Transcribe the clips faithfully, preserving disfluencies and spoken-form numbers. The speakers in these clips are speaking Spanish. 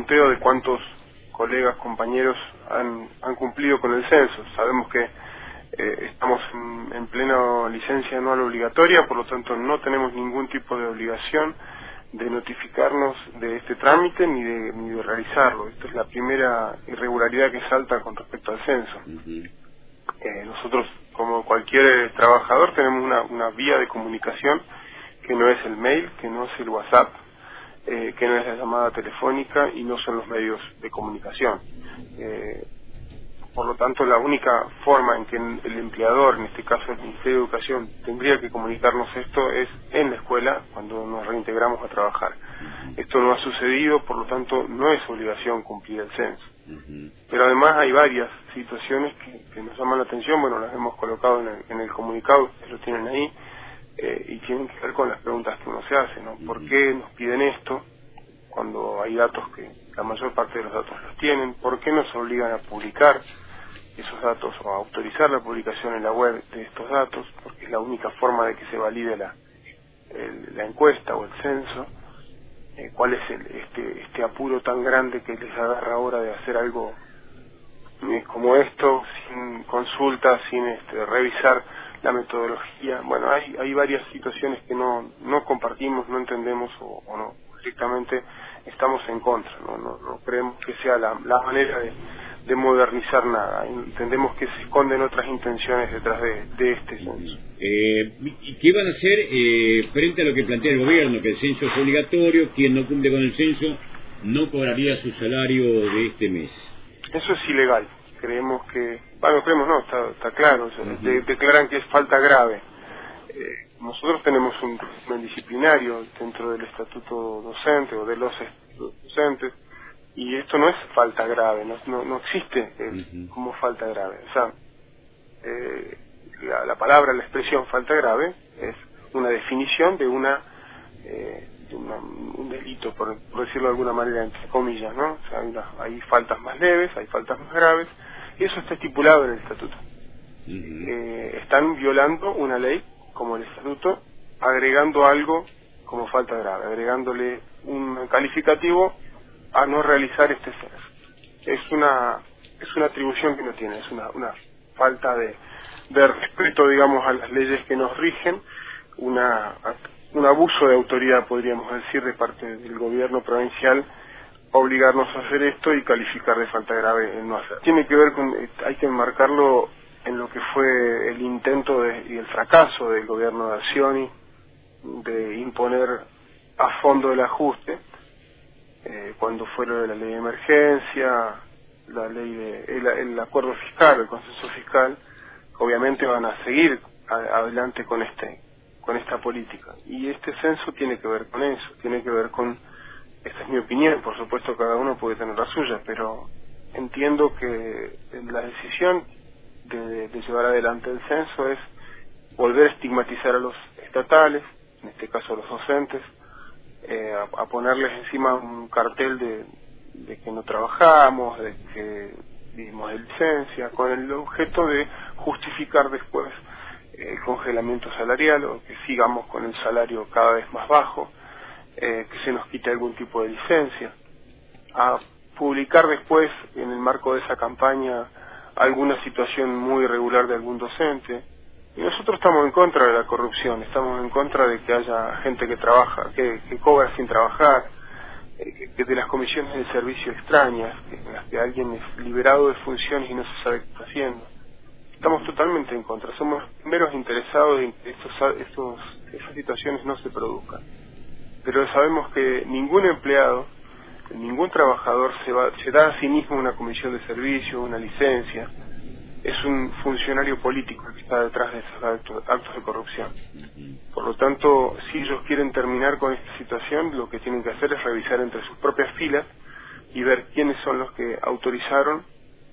conteo de cuántos colegas, compañeros han, han cumplido con el censo. Sabemos que eh, estamos en, en plena licencia anual obligatoria, por lo tanto no tenemos ningún tipo de obligación de notificarnos de este trámite ni de, ni de realizarlo. Esta es la primera irregularidad que salta con respecto al censo. Uh-huh. eh, nosotros, como cualquier trabajador, tenemos una, una vía de comunicación que no es el mail, que no es el WhatsApp, eh, que no es la llamada telefónica y no son los medios de comunicación. Eh, por lo tanto, la única forma en que el empleador, en este caso el Ministerio de Educación, tendría que comunicarnos esto es en la escuela, cuando nos reintegramos a trabajar. Esto no ha sucedido, por lo tanto no es obligación cumplir el censo. Pero además hay varias situaciones que, que nos llaman la atención. Bueno, las hemos colocado en el, en el comunicado, ustedes lo tienen ahí, eh, y tienen que ver con las preguntas que uno se hace, ¿no? ¿Por qué nos piden esto cuando hay datos que la mayor parte de los datos los tienen? ¿Por qué nos obligan a publicar esos datos o a autorizar la publicación en la web de estos datos? Porque es la única forma de que se valide la, el, la encuesta o el censo. Eh, ¿Cuál es el, este, este apuro tan grande que les agarra ahora de hacer algo eh, como esto, sin consulta, sin este, revisar la metodología? Bueno, hay, hay varias situaciones que no, no compartimos, no entendemos o, o no, directamente estamos en contra, no, no, no creemos que sea la, la manera de, de modernizar nada. Entendemos que se esconden otras intenciones detrás de, de este censo. Eh, ¿Y qué van a hacer eh, frente a lo que plantea el gobierno, que el censo es obligatorio, quien no cumple con el censo no cobraría su salario de este mes? Eso es ilegal. Creemos que, bueno, creemos no, está, está claro, o sea, uh-huh. de, declaran que es falta grave. Eh, nosotros tenemos un régimen disciplinario dentro del estatuto docente o de los estatutos docentes, y esto no es falta grave, no, no, no existe eh, uh-huh. como falta grave. O sea, eh, la, la palabra, la expresión falta grave es una definición de una, eh, de una un delito, por, por decirlo de alguna manera, entre comillas, ¿no? O sea, hay, una, hay faltas más leves, hay faltas más graves, y eso está estipulado en el estatuto. Uh-huh. Eh, están violando una ley como el estatuto, agregando algo como falta grave, agregándole un calificativo a no realizar este censo. Es una es una atribución que no tiene, es una, una falta de, de respeto, digamos, a las leyes que nos rigen, una un abuso de autoridad, podríamos decir, de parte del gobierno provincial, obligarnos a hacer esto y calificar de falta grave el no hacer. Tiene que ver con, hay que enmarcarlo en lo que fue el intento de, y el fracaso del gobierno de Accioni de imponer a fondo el ajuste, eh, cuando fue lo de la ley de emergencia, la ley de el, el acuerdo fiscal, el consenso fiscal. Obviamente van a seguir a, adelante con este con esta política, y este censo tiene que ver con eso, tiene que ver con, esta es mi opinión, por supuesto cada uno puede tener la suya, pero entiendo que la decisión de, de llevar adelante el censo es volver a estigmatizar a los estatales, en este caso a los docentes, eh, a, a ponerles encima un cartel de, de que no trabajamos, de que vivimos de licencia, con el objeto de justificar después el congelamiento salarial, o que sigamos con el salario cada vez más bajo, eh, que se nos quite algún tipo de licencia, a publicar después, en el marco de esa campaña, alguna situación muy irregular de algún docente. Y nosotros estamos en contra de la corrupción, estamos en contra de que haya gente que trabaja, que, que cobra sin trabajar, eh, que, que de las comisiones de servicio extrañas, que, en las que alguien es liberado de funciones y no se sabe qué está haciendo. Estamos totalmente en contra, somos meros interesados en que estos, estos, esas situaciones no se produzcan. Pero sabemos que ningún empleado, ningún trabajador se, va, se da a sí mismo una comisión de servicio, una licencia. Es un funcionario político el que está detrás de esos actos, actos de corrupción. Por lo tanto, si ellos quieren terminar con esta situación, lo que tienen que hacer es revisar entre sus propias filas y ver quiénes son los que autorizaron,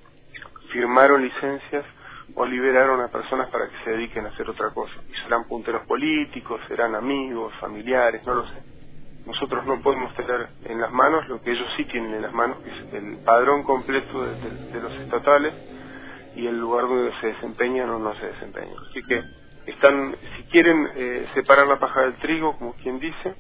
firmaron licencias o liberaron a personas para que se dediquen a hacer otra cosa. Y serán punteros políticos, serán amigos, familiares, no lo sé. Nosotros no podemos tener en las manos lo que ellos sí tienen en las manos, que es el padrón completo de, de, de los estatales y el lugar donde se desempeñan o no se desempeñan. Así que están, si quieren eh, separar la paja del trigo, como quien dice,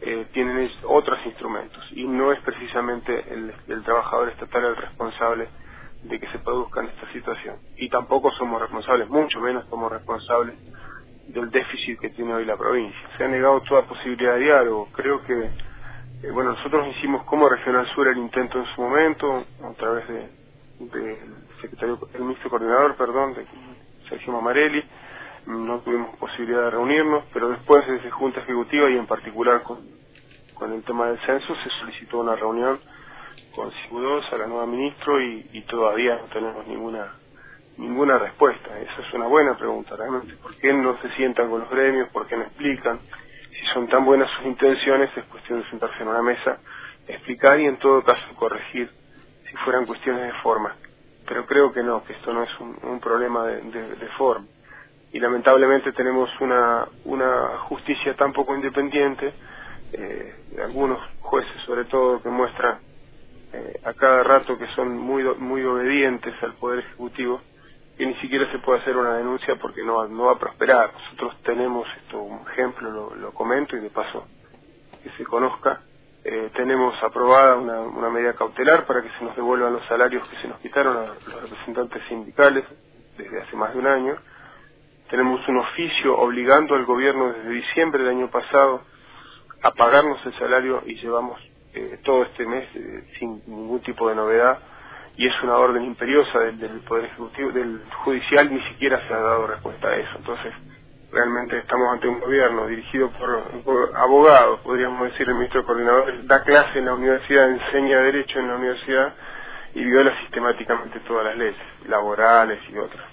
eh, tienen es, otros instrumentos, y no es precisamente el, el trabajador estatal el responsable de que se produzcan esta situación. Y tampoco somos responsables, mucho menos somos responsables del déficit que tiene hoy la provincia. Se ha negado toda posibilidad de diálogo. Creo que, eh, bueno, nosotros hicimos como Regional Sur el intento en su momento, a través de, de el secretario, el ministro coordinador, perdón, de Sergio Mamarelli. No tuvimos posibilidad de reunirnos, pero después desde Junta Ejecutiva y en particular con, con el tema del censo se solicitó una reunión con Cibudosa, la nueva ministro, y, y todavía no tenemos ninguna ninguna respuesta. Esa es una buena pregunta realmente. ¿Por qué no se sientan con los gremios? ¿Por qué no explican? Si son tan buenas sus intenciones, es cuestión de sentarse en una mesa, explicar y en todo caso corregir si fueran cuestiones de forma. Pero creo que no, que esto no es un, un problema de, de, de forma. Y lamentablemente tenemos una una justicia tan poco independiente, eh, de algunos jueces sobre todo, que muestran eh, a cada rato que son muy muy obedientes al Poder Ejecutivo, que ni siquiera se puede hacer una denuncia porque no, no va a prosperar. Nosotros tenemos esto, un ejemplo, lo, lo comento y de paso que se conozca, eh, tenemos aprobada una, una medida cautelar para que se nos devuelvan los salarios que se nos quitaron a los representantes sindicales desde hace más de un año. Tenemos un oficio obligando al gobierno desde diciembre del año pasado a pagarnos el salario y llevamos eh, todo este mes eh, sin ningún tipo de novedad, y es una orden imperiosa del, del Poder Ejecutivo, del Judicial, ni siquiera se ha dado respuesta a eso. Entonces, realmente estamos ante un gobierno dirigido por, por abogados, podríamos decir. El ministro coordinador da clase en la universidad, enseña derecho en la universidad y viola sistemáticamente todas las leyes laborales y otras.